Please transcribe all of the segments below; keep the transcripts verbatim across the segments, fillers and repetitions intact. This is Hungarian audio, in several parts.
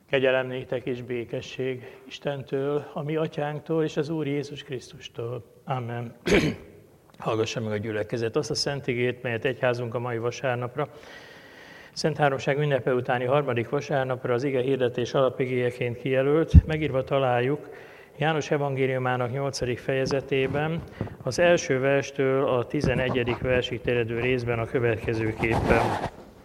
Kegyelem néktek és békesség Istentől, a mi atyánktól és az Úr Jézus Krisztustól. Amen. Hallgassa meg a gyülekezet azt a szent igét, melyet egyházunk a mai vasárnapra, Szent Háromság ünnepe utáni harmadik vasárnapra az ige hirdetés alapigéjeként kijelölt, megírva találjuk János evangéliumának nyolcadik fejezetében, az első verstől a tizenegyedik versig terjedő részben a következőképpen.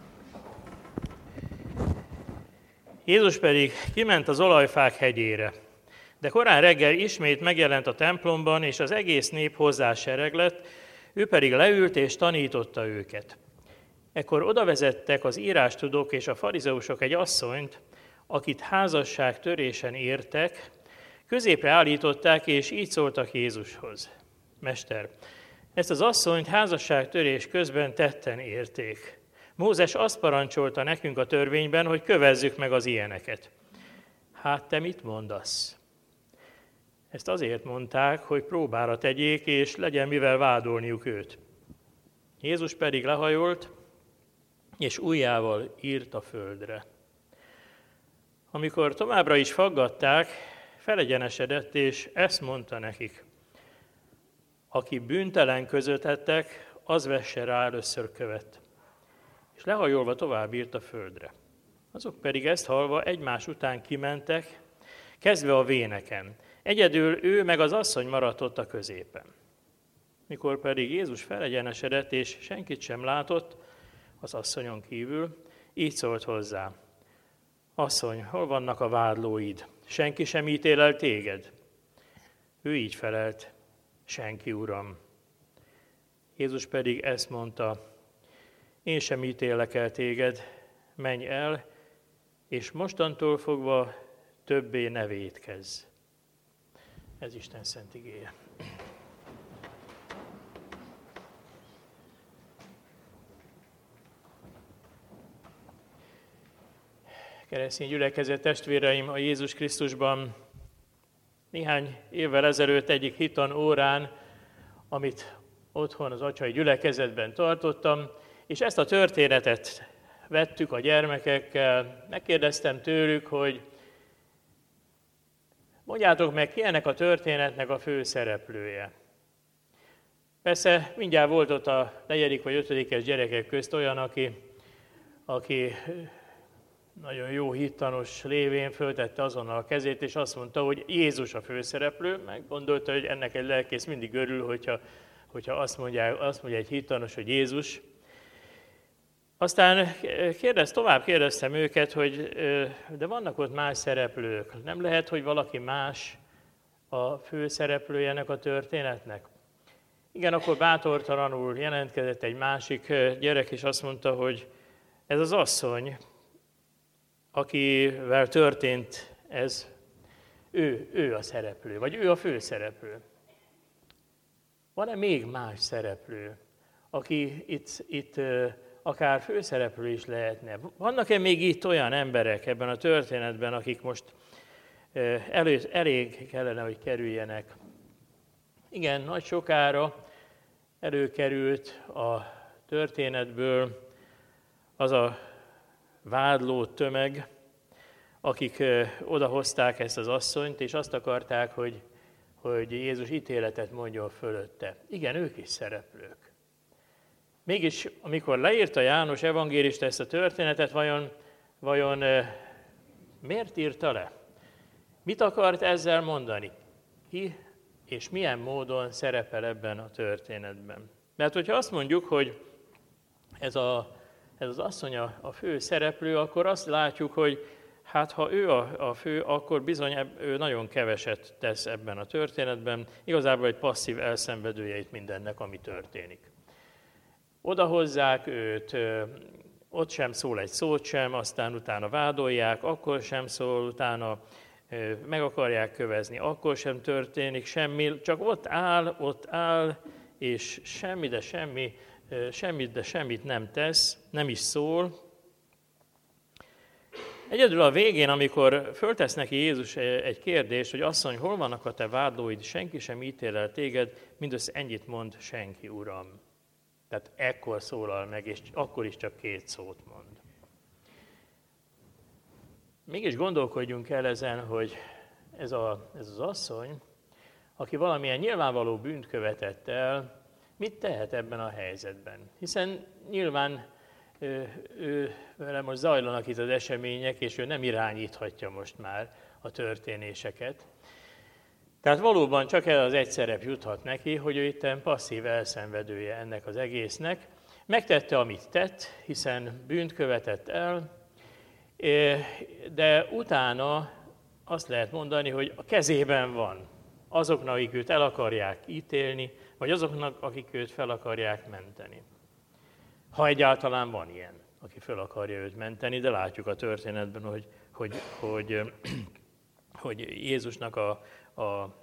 Jézus pedig kiment az olajfák hegyére, de korán reggel ismét megjelent a templomban, és az egész nép hozzá sereglett, ő pedig leült és tanította őket. Ekkor odavezettek az írástudók és a farizeusok egy asszonyt, akit házasság törésen értek, középre állították, és így szóltak Jézushoz. Mester, ezt az asszonyt házasságtörés közben tetten érték. Mózes azt parancsolta nekünk a törvényben, hogy kövezzük meg az ilyeneket. Hát te mit mondasz? Ezt azért mondták, hogy próbára tegyék, és legyen mivel vádolniuk őt. Jézus pedig lehajolt, és ujjával írt a földre. Amikor továbbra is faggatták, felegyenesedett, és ezt mondta nekik. Aki bűntelen közöttetek, az vesse rá először követ. És lehajolva tovább írt a földre. Azok pedig ezt hallva egymás után kimentek, kezdve a véneken. Egyedül ő meg az asszony maradt ott a középen. Mikor pedig Jézus felegyenesedett, és senkit sem látott, az asszonyon kívül, így szólt hozzá. Asszony, hol vannak a vádlóid? Senki sem ítél el téged? Ő így felelt, senki, Uram. Jézus pedig ezt mondta, én sem ítélek el téged, menj el, és mostantól fogva többé ne vétkezz. Ez Isten szent igéje. Keresztény gyülekezet testvéreim, a Jézus Krisztusban néhány évvel ezelőtt egyik hitan órán, amit otthon az atyai gyülekezetben tartottam, és ezt a történetet vettük a gyermekekkel, megkérdeztem tőlük, hogy mondjátok meg, ki ennek a történetnek a fő szereplője. Persze mindjárt volt ott a negyedik vagy ötödikes gyerekek közt olyan, aki, aki nagyon jó hittanos lévén föltette azonnal a kezét, és azt mondta, hogy Jézus a főszereplő, meg gondolta, hogy ennek egy lelkész mindig örül, hogyha, hogyha azt, mondja, azt mondja egy hittanos, hogy Jézus. Aztán kérdez, tovább kérdeztem őket, hogy de vannak ott más szereplők. Nem lehet, hogy valaki más a főszereplője ennek a történetnek? Igen, akkor bátortalanul jelentkezett egy másik gyerek, és azt mondta, hogy ez az asszony, akivel történt ez, ő, ő a szereplő, vagy ő a főszereplő. Van-e még más szereplő, aki itt, itt akár főszereplő is lehetne? Vannak-e még itt olyan emberek ebben a történetben, akik most elő, elég kellene, hogy kerüljenek? Igen, nagy sokára előkerült a történetből az a vádló tömeg, akik odahozták ezt az asszonyt, és azt akarták, hogy, hogy Jézus ítéletet mondjon fölötte. Igen, ők is szereplők. Mégis, amikor leírta János evangélista ezt a történetet, vajon, vajon miért írta le? Mit akart ezzel mondani? Ki és milyen módon szerepel ebben a történetben? Mert hogyha azt mondjuk, hogy ez a Ez az asszony a, a fő szereplő, akkor azt látjuk, hogy hát ha ő a, a fő, akkor bizony ő nagyon keveset tesz ebben a történetben. Igazából egy passzív elszenvedője itt mindennek, ami történik. Odahozzák őt, ott sem szól egy szót sem, aztán utána vádolják, akkor sem szól, utána meg akarják kövezni, akkor sem történik semmi, csak ott áll, ott áll, és semmi, de semmi, semmit, de semmit nem tesz, nem is szól. Egyedül a végén, amikor föltesz neki Jézus egy kérdést, hogy asszony, hol vannak a te vádlóid, senki sem ítél el téged, mindössze ennyit mond, senki, Uram. Tehát ekkor szólal meg, és akkor is csak két szót mond. mégis gondolkodjunk el ezen, hogy ez, a, ez az asszony, aki valamilyen nyilvánvaló bűnt követett el, mit tehet ebben a helyzetben? Hiszen nyilván ő, ő, vele most zajlanak itt az események, és ő nem irányíthatja most már a történéseket. Tehát valóban csak ez az egy szerep juthat neki, hogy ő itten passzív elszenvedője ennek az egésznek. Megtette, amit tett, hiszen bűnt követett el, de utána azt lehet mondani, hogy a kezében van azoknak, akik őt el akarják ítélni, vagy azoknak, akik őt fel akarják menteni. Ha egyáltalán van ilyen, aki fel akarja őt menteni, de látjuk a történetben, hogy, hogy, hogy, hogy Jézusnak a, a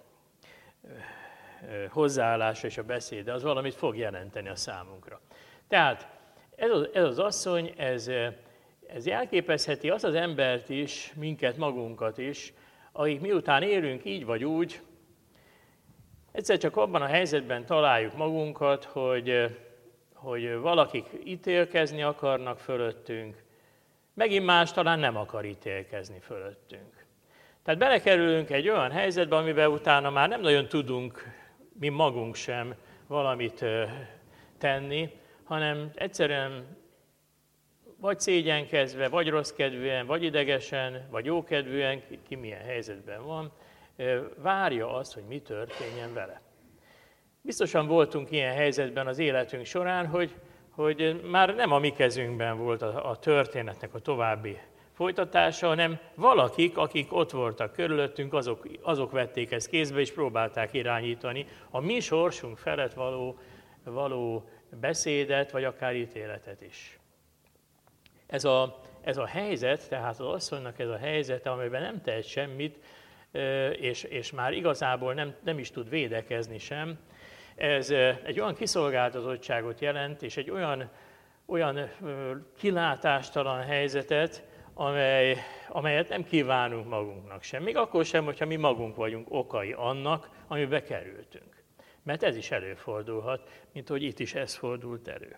hozzáállása és a beszéde az valamit fog jelenteni a számunkra. Tehát ez az, ez az asszony, ez, ez jelképezheti azt az embert is, minket magunkat is, akik miután élünk így vagy úgy, egyszer csak abban a helyzetben találjuk magunkat, hogy, hogy valakik ítélkezni akarnak fölöttünk, megint más talán nem akar ítélkezni fölöttünk. Tehát belekerülünk egy olyan helyzetbe, amiben utána már nem nagyon tudunk mi magunk sem valamit tenni, hanem egyszerűen vagy szégyenkezve, vagy rosszkedvűen, vagy idegesen, vagy jókedvűen, ki milyen helyzetben van, várja azt, hogy mi történjen vele. Biztosan voltunk ilyen helyzetben az életünk során, hogy, hogy már nem a mi kezünkben volt a, a történetnek a további folytatása, hanem valakik, akik ott voltak körülöttünk, azok, azok vették ezt kézbe, és próbálták irányítani a mi sorsunk felett való, való beszédet, vagy akár ítéletet is. Ez a, ez a helyzet, tehát az asszonynak ez a helyzete, amiben nem tehet semmit, és, és már igazából nem, nem is tud védekezni sem, ez egy olyan kiszolgáltatottságot jelent, és egy olyan, olyan kilátástalan helyzetet, amely, amelyet nem kívánunk magunknak sem. Még akkor sem, hogyha mi magunk vagyunk okai annak, amibe kerültünk. Mert ez is előfordulhat, mint hogy itt is ez fordult elő.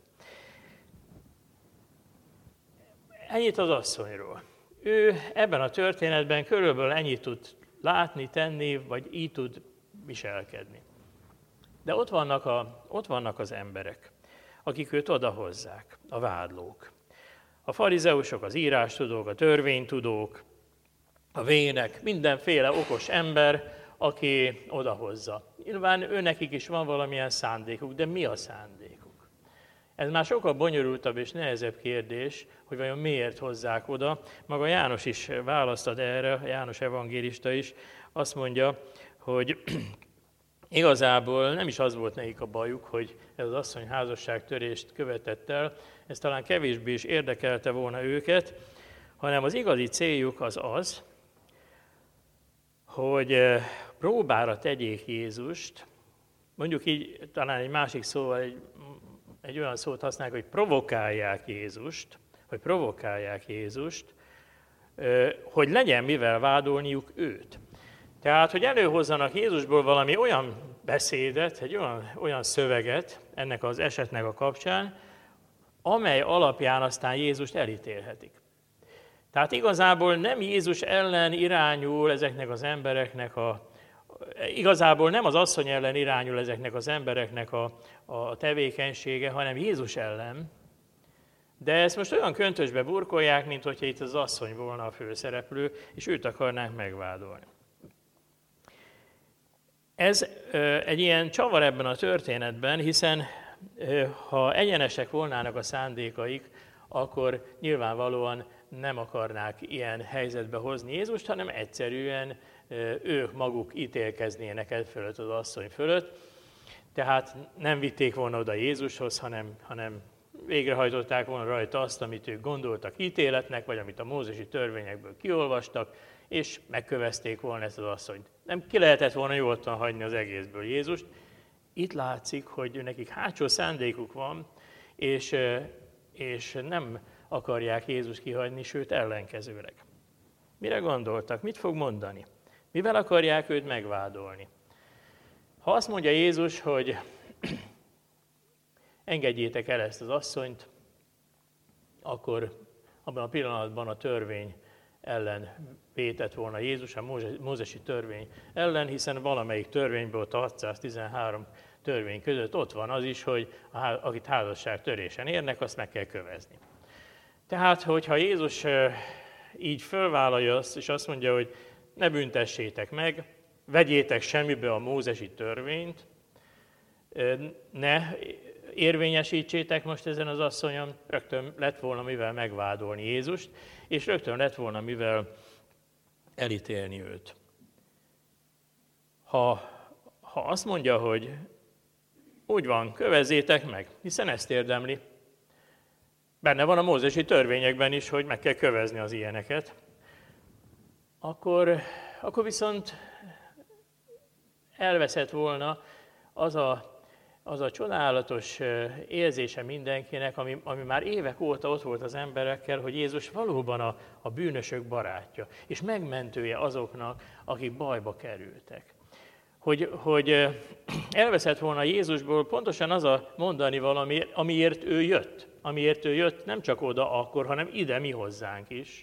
Ennyit az asszonyról. Ő ebben a történetben körülbelül ennyit tud látni, tenni, vagy így tud viselkedni. De ott vannak, a, ott vannak az emberek, akik őt odahozzák, a vádlók. A farizeusok, az írástudók, a törvénytudók, a vének, mindenféle okos ember, aki odahozza. Nyilván őnekik is van valamilyen szándékuk, de mi a szándékuk? Ez már sokkal bonyolultabb és nehezebb kérdés, hogy vajon miért hozzák oda. Maga János is választ ad erre, János evangélista is, azt mondja, hogy igazából nem is az volt nekik a bajuk, hogy ez az asszony házasságtörést követett el, ez talán kevésbé is érdekelte volna őket, hanem az igazi céljuk az az, hogy próbára tegyék Jézust, mondjuk így talán egy másik szóval, egy, egy olyan szót használják, hogy provokálják Jézust, hogy provokálják Jézust, hogy legyen mivel vádolniuk őt. Tehát, hogy előhozzanak Jézusból valami olyan beszédet, egy olyan, olyan szöveget ennek az esetnek a kapcsán, amely alapján aztán Jézust elítélhetik. Tehát igazából nem Jézus ellen irányul ezeknek az embereknek a, igazából nem az asszony ellen irányul ezeknek az embereknek a, a tevékenysége, hanem Jézus ellen. De ezt most olyan köntösbe burkolják, mint hogyha itt az asszony volna a főszereplő, és őt akarnák megvádolni. Ez egy ilyen csavar ebben a történetben, hiszen ha egyenesek volnának a szándékaik, akkor nyilvánvalóan nem akarnák ilyen helyzetbe hozni Jézust, hanem egyszerűen ők maguk ítélkeznének el fölött az asszony fölött. Tehát nem vitték volna oda Jézushoz, hanem, hanem végrehajtották volna rajta azt, amit ők gondoltak ítéletnek, vagy amit a mózesi törvényekből kiolvastak, és megkövezték volna ezt az asszonyt. Nem ki lehetett volna nyugodtan hagyni az egészből Jézust. Itt látszik, hogy nekik hátsó szándékuk van, és, és nem akarják Jézus kihagyni, sőt ellenkezőleg. Mire gondoltak? Mit fog mondani? Mivel akarják őt megvádolni? Ha azt mondja Jézus, hogy engedjétek el ezt az asszonyt, akkor abban a pillanatban a törvény ellen vétett volna Jézus, a mózesi törvény ellen, hiszen valamelyik törvényből, a hatszáztizenhárom törvény között ott van az is, hogy akit házasságtörésen érnek, azt meg kell kövezni. Tehát, hogyha Jézus így fölvállalja azt, és azt mondja, hogy ne büntessétek meg, vegyétek semmibe a mózesi törvényt, ne érvényesítsétek most ezen az asszonyon, rögtön lett volna mivel megvádolni Jézust, és rögtön lett volna mivel elítélni őt. Ha, ha azt mondja, hogy úgy van, kövezzétek meg, hiszen ezt érdemli. Benne van a mózesi törvényekben is, hogy meg kell kövezni az ilyeneket. Akkor, akkor viszont elveszett volna az a, az a csodálatos érzése mindenkinek, ami, ami már évek óta ott volt az emberekkel, hogy Jézus valóban a, a bűnösök barátja, és megmentője azoknak, akik bajba kerültek. Hogy, hogy elveszett volna Jézusból pontosan az a mondani valami, amiért ő jött. Amiért ő jött nem csak oda akkor, hanem ide mi hozzánk is.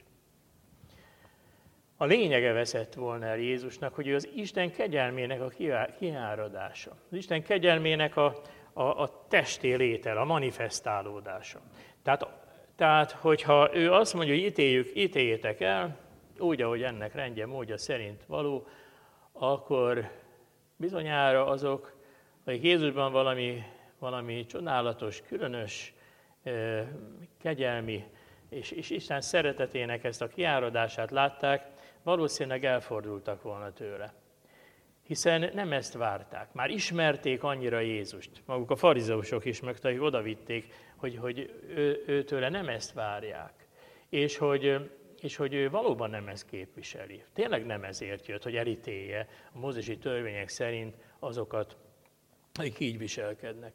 A lényege veszett volna el Jézusnak, hogy ő az Isten kegyelmének a kiáradása. Az Isten kegyelmének a, a, a testé létel, a manifestálódása. Tehát, tehát, hogyha ő azt mondja, hogy ítéljük, ítéljétek el, úgy, ahogy ennek rendje, módja szerint való, akkor bizonyára azok, akik Jézusban valami, valami csodálatos, különös, kegyelmi és, és Isten szeretetének ezt a kiáradását látták, valószínűleg elfordultak volna tőle. Hiszen nem ezt várták. Már ismerték annyira Jézust. Maguk a farizeusok is, meg akik odavitték, hogy, hogy ő, őtőle nem ezt várják. És hogy, és hogy ő valóban nem ezt képviseli. Tényleg nem ezért jött, hogy elítélje a mózesi törvények szerint azokat, akik így viselkednek.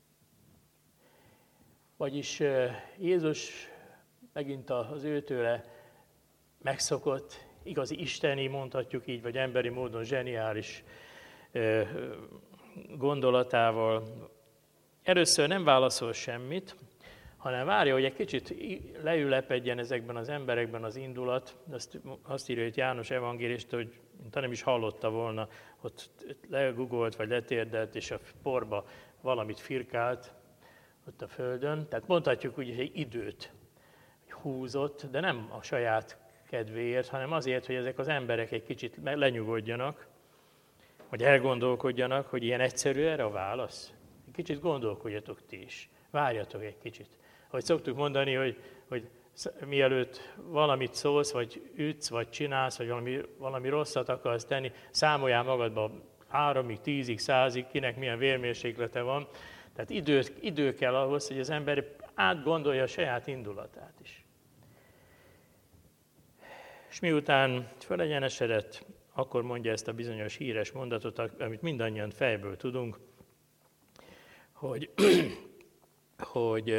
Vagyis Jézus megint az őtőle megszokott, igazi isteni, mondhatjuk így, vagy emberi módon zseniális gondolatával először nem válaszol semmit, hanem várja, hogy egy kicsit leülepedjen ezekben az emberekben az indulat. Azt, azt írja itt János evangélista, hogy mintha nem is hallotta volna, ott legugolt, vagy letérdelt, és a porba valamit firkált ott a földön. Tehát mondhatjuk úgy, hogy egy időt húzott, de nem a saját kedvéért, hanem azért, hogy ezek az emberek egy kicsit lenyugodjanak, vagy elgondolkodjanak, hogy ilyen egyszerű erre a válasz. Egy kicsit gondolkodjatok ti is, várjatok egy kicsit. Ahogy szoktuk mondani, hogy, hogy mielőtt valamit szólsz, vagy ütsz, vagy csinálsz, vagy valami, valami rosszat akarsz tenni, számoljál magadba háromig, tízig, százig, kinek milyen vérmérséklete van. Tehát idő, idő kell ahhoz, hogy az ember átgondolja a saját indulatát is. És miután fölegyenesedett, akkor mondja ezt a bizonyos híres mondatot, amit mindannyian fejből tudunk, hogy, hogy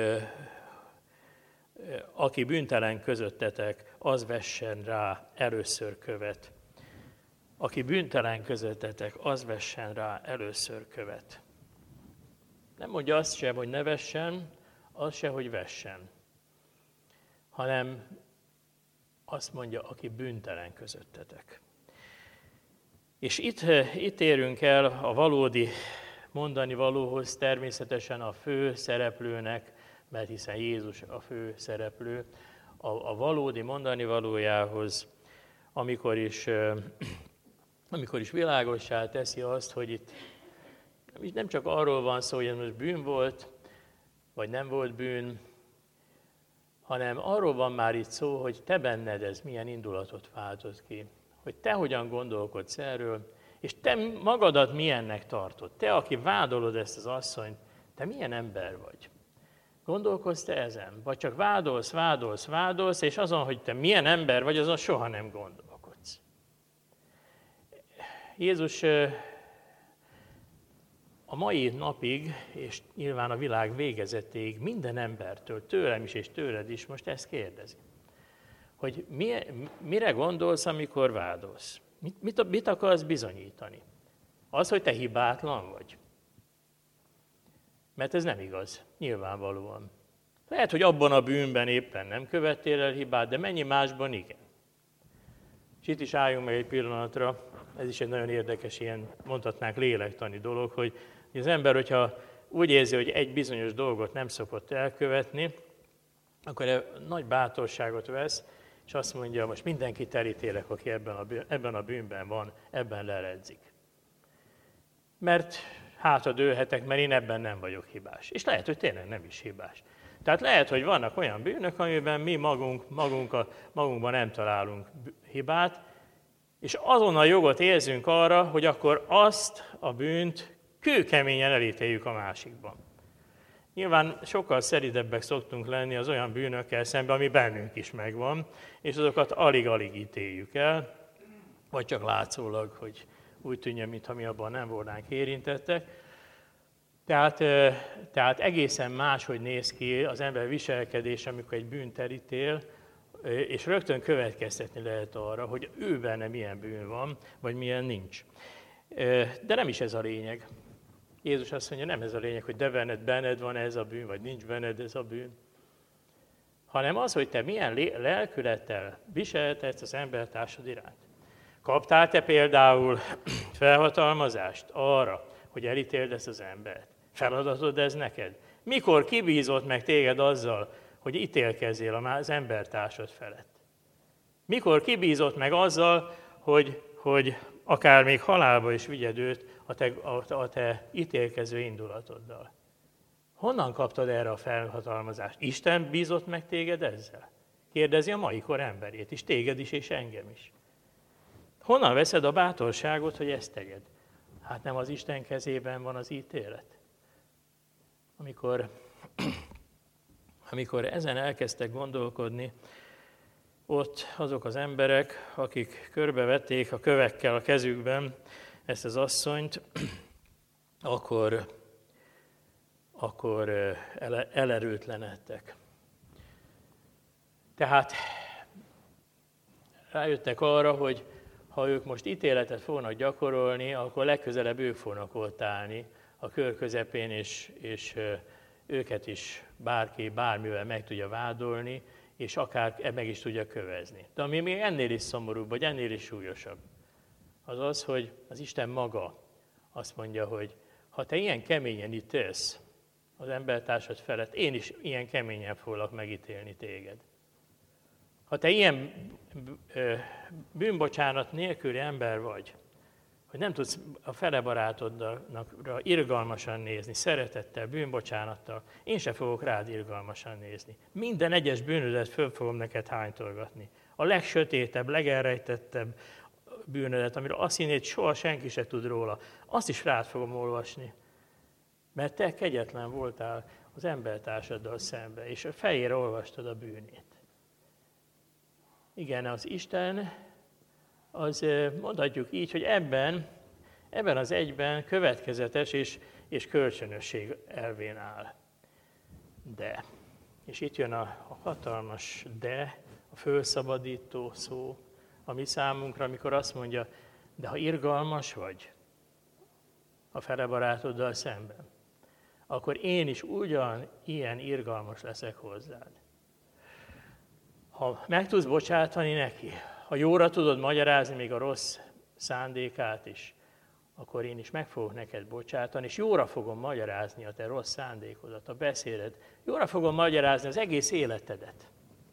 aki bűntelen közöttetek, az vessen rá először követ. Aki bűntelen közöttetek, az vessen rá először követ. Nem mondja azt sem, hogy ne vessen, azt sem, hogy vessen, hanem azt mondja, aki bűntelen közöttetek. És itt, itt érünk el a valódi mondani valóhoz, természetesen a fő szereplőnek, mert hiszen Jézus a fő szereplő, a, a valódi mondani valójához, amikor is, amikor is világossá teszi azt, hogy itt nem csak arról van szó, hogy ez most bűn volt, vagy nem volt bűn, hanem arról van már itt szó, hogy te benned ez milyen indulatot váltott ki. Hogy te hogyan gondolkodsz erről, és te magadat milyennek tartod. Te, aki vádolod ezt az asszonyt, te milyen ember vagy? Gondolkozz te ezen? Vagy csak vádolsz, vádolsz, vádolsz, és azon, hogy te milyen ember vagy, azon soha nem gondolkodsz. Jézus a mai napig, és nyilván a világ végezetéig minden embertől, tőlem is és tőled is most ezt kérdezi. Hogy mi, mire gondolsz, amikor vádolsz? Mit, mit, mit akarsz bizonyítani? Az, hogy te hibátlan vagy? Mert ez nem igaz, nyilvánvalóan. Lehet, hogy abban a bűnben éppen nem követtél el hibát, de mennyi másban igen. És itt is álljunk meg egy pillanatra, ez is egy nagyon érdekes, ilyen mondhatnánk lélektani dolog, hogy az ember, hogyha úgy érzi, hogy egy bizonyos dolgot nem szokott elkövetni, akkor nagy bátorságot vesz, és azt mondja, most mindenkit elítélek, aki ebben a, ebben a bűnben van, ebben leledzik. Mert hátra dőlhetek, mert én ebben nem vagyok hibás. És lehet, hogy tényleg nem is hibás. Tehát lehet, hogy vannak olyan bűnök, amiben mi magunk, magunk a, magunkban nem találunk hibát, és azonnal jogot érzünk arra, hogy akkor azt a bűnt kőkeményen elítéljük a másikban. Nyilván sokkal szeridebbek szoktunk lenni az olyan bűnökkel szemben, ami bennünk is megvan, és azokat alig-alig ítéljük el, vagy csak látszólag, hogy úgy tűnjön, mintha mi abban nem volnánk érintettek. Tehát, tehát egészen máshogy néz ki az ember viselkedés, amikor egy bűnt elítél, és rögtön következtetni lehet arra, hogy ő benne milyen bűn van, vagy milyen nincs. De nem is ez a lényeg. Jézus azt mondja, nem ez a lényeg, hogy de benned, benned van ez a bűn, vagy nincs benned ez a bűn, hanem az, hogy te milyen lelkülettel viseltetsz az embertársad iránt. Kaptál te például felhatalmazást arra, hogy elítéld ezt az embert? Feladatod ez neked? Mikor kibízott meg téged azzal, hogy ítélkezzél az embertársad felett? Mikor kibízott meg azzal, hogy, hogy akár még halálba is vigyed őt a te, a, a te ítélkező indulatoddal? Honnan kaptad erre a felhatalmazást? Isten bízott meg téged ezzel? Kérdezi a mai kor emberét is, téged is és engem is. Honnan veszed a bátorságot, hogy ezt tegyed? Hát nem az Isten kezében van az ítélet. Amikor, amikor ezen elkezdtek gondolkodni, ott azok az emberek, akik körbevették a kövekkel a kezükben ezt az asszonyt, akkor, akkor ele, elerőtlenedtek. Tehát rájöttek arra, hogy ha ők most ítéletet fognak gyakorolni, akkor legközelebb ők fognak ott állni a kör közepén, és, és őket is bárki bármivel meg tudja vádolni, és akár meg is tudja kövezni. De ami még ennél is szomorúbb, vagy ennél is súlyosabb, az az, hogy az Isten maga azt mondja, hogy ha te ilyen keményen ítélsz az embertársad felett, én is ilyen keményen foglak megítélni téged. Ha te ilyen bűnbocsánat nélküli ember vagy, hogy nem tudsz a fele barátodra irgalmasan nézni, szeretettel, bűnbocsánattal, én se fogok rád irgalmasan nézni. Minden egyes bűnödet föl fogom neked hánytolgatni. A legsötétebb, legelrejtettebb bűnödet, amiről azt hinnéd, soha senki se tud róla, azt is rád fogom olvasni. Mert te kegyetlen voltál az embertársaddal szembe, és a fejére olvastad a bűnét. Igen, az Isten, az mondhatjuk így, hogy ebben, ebben az egyben következetes és, és kölcsönösség elvén áll. De, és itt jön a, a hatalmas de, a fölszabadító szó, ami számunkra, amikor azt mondja, de ha irgalmas vagy a fele barátoddal szemben, akkor én is ugyan ilyen irgalmas leszek hozzád. Ha meg tudsz bocsátani neki, ha jóra tudod magyarázni még a rossz szándékát is, akkor én is meg fogok neked bocsátani, és jóra fogom magyarázni a te rossz szándékodat, a beszédet. Jóra fogom magyarázni az egész életedet.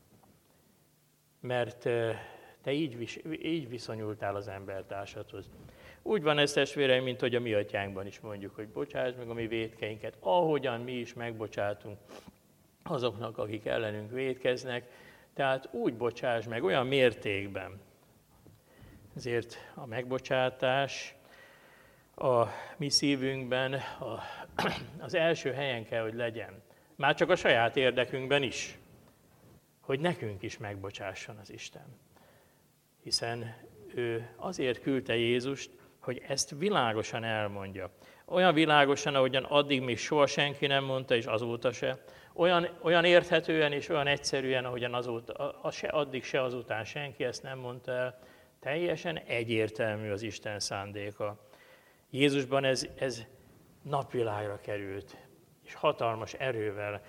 Mert te így, így viszonyultál az embertársadhoz. Úgy van ez, testvéreim, mint hogy a mi atyánkban is mondjuk, hogy bocsáss meg a mi vétkeinket, ahogyan mi is megbocsátunk azoknak, akik ellenünk vétkeznek. Tehát úgy bocsáss meg, olyan mértékben. Ezért a megbocsátás a mi szívünkben a, az első helyen kell, hogy legyen. Már csak a saját érdekünkben is, hogy nekünk is megbocsásson az Isten. Hiszen ő azért küldte Jézust, hogy ezt világosan elmondja. Olyan világosan, ahogyan addig még soha senki nem mondta, és azóta se. Olyan, olyan érthetően és olyan egyszerűen, ahogyan azóta, a, a se addig, se azután senki ezt nem mondta el. Teljesen egyértelmű az Isten szándéka. Jézusban ez, ez napvilágra került, és hatalmas erővel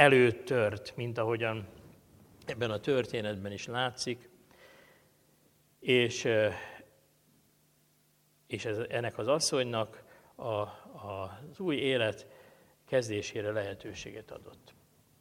előttört, mint ahogyan ebben a történetben is látszik. és, és ez, ennek az asszonynak a, a, az új élet kezdésére lehetőséget adott.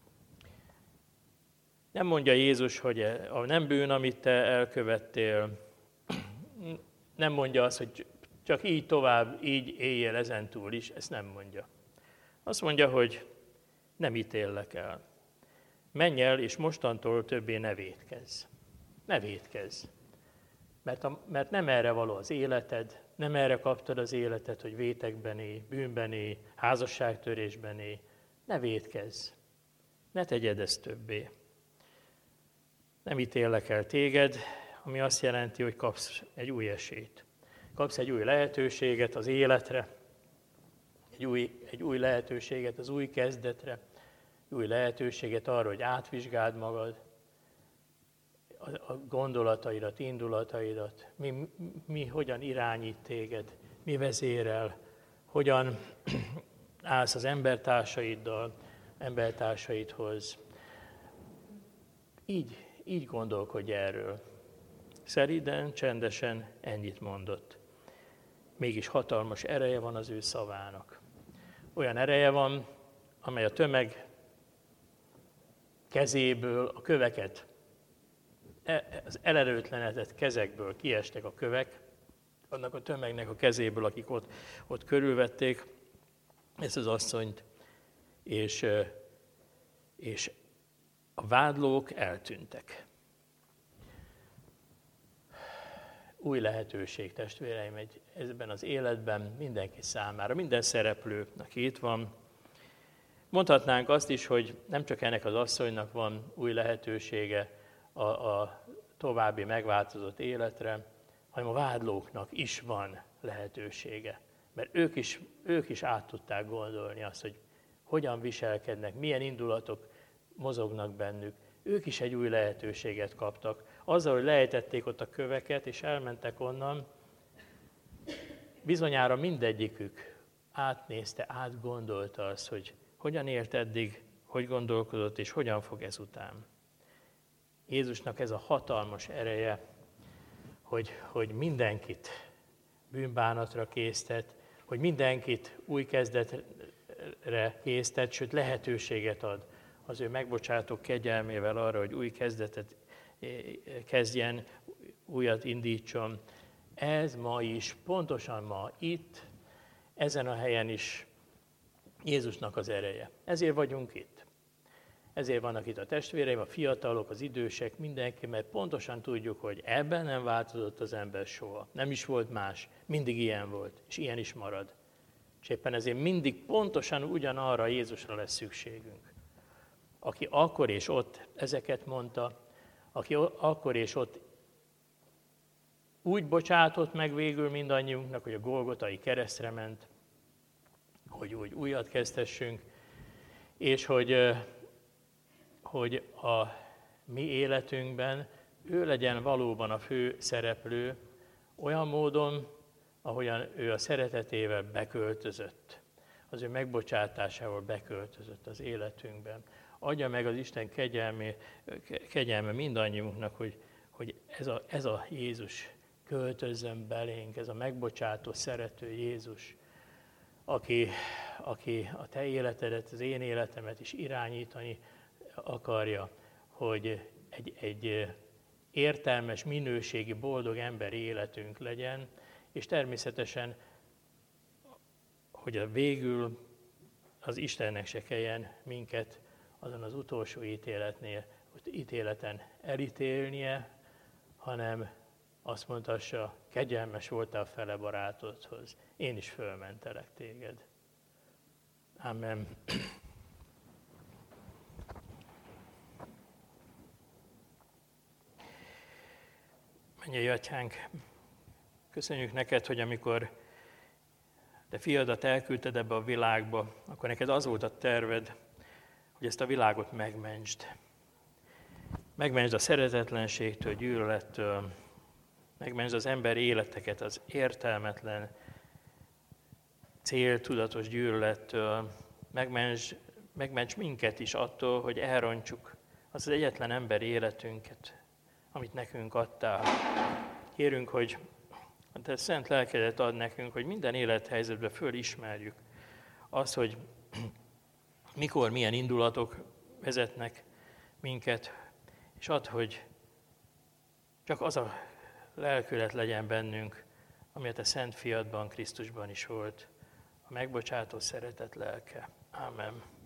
Nem mondja Jézus, hogy a nem bűn, amit te elkövettél, nem mondja azt, hogy csak így tovább, így éljél ezentúl is, ezt nem mondja. Azt mondja, hogy nem ítéllek el. Menj el, és mostantól többé ne vétkezz. Ne vétkezz. Mert, a, mert nem erre való az életed, nem erre kaptad az életed, hogy vétekben élj, bűnben élj, házasságtörésben élj. Ne vétkezz. Ne tegyed ezt többé. Nem ítélek el téged, ami azt jelenti, hogy kapsz egy új esélyt. Kapsz egy új lehetőséget az életre, egy új, egy új lehetőséget az új kezdetre, új lehetőséget arra, hogy átvizsgáld magad, a gondolataidat, indulataidat, mi, mi hogyan irányít téged, mi vezérel, hogyan állsz az embertársaiddal, embertársaidhoz. Így, így gondolkodj erről. Szeriden, csendesen ennyit mondott. Mégis hatalmas ereje van az ő szavának. Olyan ereje van, amely a tömeg kezéből a köveket, az elerőtlenedett kezekből kiestek a kövek, annak a tömegnek a kezéből, akik ott, ott körülvették ezt az asszonyt, és, és a vádlók eltűntek. Új lehetőség, testvéreim, egy, ezben az életben mindenki számára, minden szereplő, aki itt van. Mondhatnánk azt is, hogy nem csak ennek az asszonynak van új lehetősége a, a további megváltozott életre, hanem a vádlóknak is van lehetősége. Mert ők is, ők is át tudták gondolni azt, hogy hogyan viselkednek, milyen indulatok mozognak bennük. Ők is egy új lehetőséget kaptak. Azzal, hogy lejtették ott a köveket, és elmentek onnan, bizonyára mindegyikük átnézte, átgondolta azt, hogy hogyan élt eddig, hogy gondolkodott, és hogyan fog ezután. Jézusnak ez a hatalmas ereje, hogy, hogy mindenkit bűnbánatra késztet, hogy mindenkit új kezdetre késztet, sőt lehetőséget ad az ő megbocsátó kegyelmével arra, hogy új kezdetet kezdjen, újat indítson. Ez ma is, pontosan ma itt, ezen a helyen is Jézusnak az ereje. Ezért vagyunk itt. Ezért vannak itt a testvéreim, a fiatalok, az idősek, mindenki, mert pontosan tudjuk, hogy ebben nem változott az ember soha. Nem is volt más, mindig ilyen volt, és ilyen is marad. És éppen ezért mindig pontosan ugyanarra Jézusra lesz szükségünk. Aki akkor és ott ezeket mondta, aki akkor és ott úgy bocsátott meg végül mindannyiunknak, hogy a Golgotai keresztre ment, hogy úgy újat kezdhessünk, és hogy, hogy a mi életünkben ő legyen valóban a fő szereplő, olyan módon, ahogyan ő a szeretetével beköltözött, az ő megbocsátásával beköltözött az életünkben. Adja meg az Isten kegyelme, kegyelme mindannyiunknak, hogy, hogy ez, a, ez a Jézus költözzön belénk, ez a megbocsátó, szerető Jézus, aki, aki a te életedet, az én életemet is irányítani akarja, hogy egy, egy értelmes, minőségi, boldog emberi életünk legyen, és természetesen, hogy a végül az Istennek se kelljen minket azon az utolsó ítéletnél, ítéleten elítélnie, hanem azt mondhassa, kegyelmes voltál fele barátodhoz, én is fölmentelek téged. Amen. Mennyei Atyánk, köszönjük neked, hogy amikor te fiadat elküldted ebbe a világba, akkor neked az volt a terved, hogy ezt a világot megmentsd. Megmentsd a szeretetlenségtől, gyűlölettől, megmentsd az ember életeket az értelmetlen, céltudatos gyűlölettől, megmentsd, megmentsd minket is attól, hogy elrontsuk az egyetlen ember életünket, amit nekünk adtál. Kérünk, hogy Te szent lelkedet ad nekünk, hogy minden élethelyzetben fölismerjük azt, hogy mikor milyen indulatok vezetnek minket, és add, hogy csak az a lelkület legyen bennünk, ami a Te szent fiadban, Krisztusban is volt, a megbocsátó szeretet lelke. Ámen.